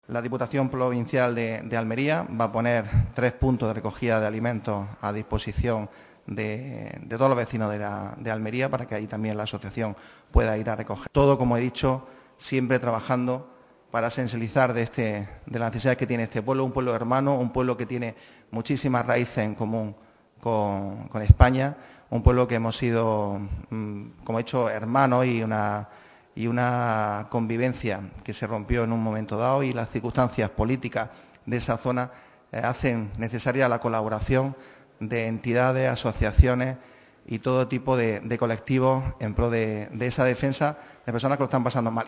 La Diputación Provincial de Almería va a poner 3 puntos de recogida de alimentos a disposición de todos los vecinos de Almería para que ahí también la asociación pueda ir a recoger. Todo, como he dicho, siempre trabajando para sensibilizar de las necesidades que tiene este pueblo, un pueblo hermano, un pueblo que tiene muchísimas raíces en común con España, un pueblo que hemos sido, como he dicho, hermanos y una convivencia que se rompió en un momento dado, y las circunstancias políticas de esa zona hacen necesaria la colaboración de entidades, asociaciones y todo tipo de colectivos en pro de esa defensa de personas que lo están pasando mal.